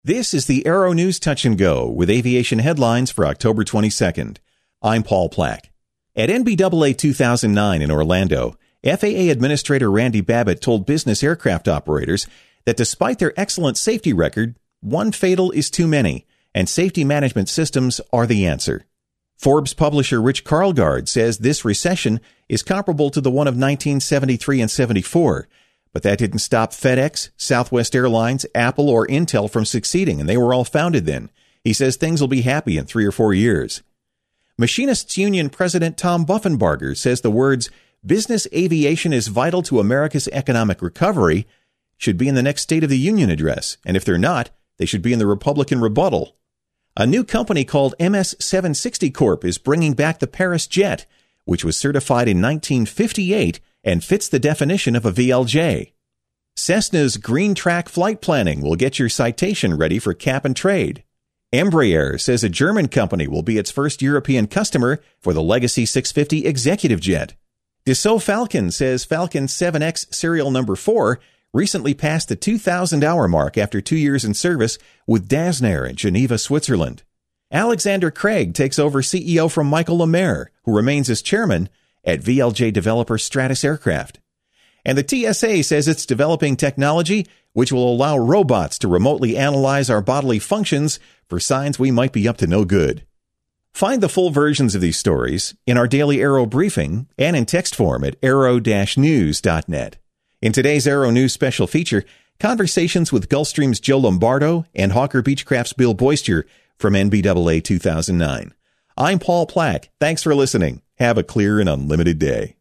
This is the Aero News Touch and Go with aviation headlines for October 22nd. I'm Paul Plack. At NBAA 2009 in Orlando, FAA Administrator Randy Babbitt told business aircraft operators that despite their excellent safety record, one fatal is too many, and safety management systems are the answer. Forbes publisher Rich Karlgaard says this recession is comparable to the one of 1973 and 74, but that didn't stop FedEx, Southwest Airlines, Apple, or Intel from succeeding, and they were all founded then. He says things will be happy in 3 or 4 years. Machinists Union President Tom Buffenbarger says the words, "Business aviation is vital to America's economic recovery," should be in the next State of the Union address, and if they're not, they should be in the Republican rebuttal. A new company called MS-760 Corp. is bringing back the Paris jet, which was certified in 1958 and fits the definition of a VLJ. Cessna's Green Track Flight Planning will get your citation ready for cap and trade. Embraer says a German company will be its first European customer for the Legacy 650 executive jet. Dassault Falcon says Falcon 7X serial number 4 recently passed the 2,000-hour mark after 2 years in service with Dasnair in Geneva, Switzerland. Alexander Craig takes over CEO from Michael Lemaire, who remains as chairman at VLJ developer Stratus Aircraft. And the TSA says it's developing technology which will allow robots to remotely analyze our bodily functions for signs we might be up to no good. Find the full versions of these stories in our daily Aero briefing and in text form at aero-news.net. In today's Aero News special feature, conversations with Gulfstream's Joe Lombardo and Hawker Beechcraft's Bill Boyster from NBAA 2009. I'm Paul Plack. Thanks for listening. Have a clear and unlimited day.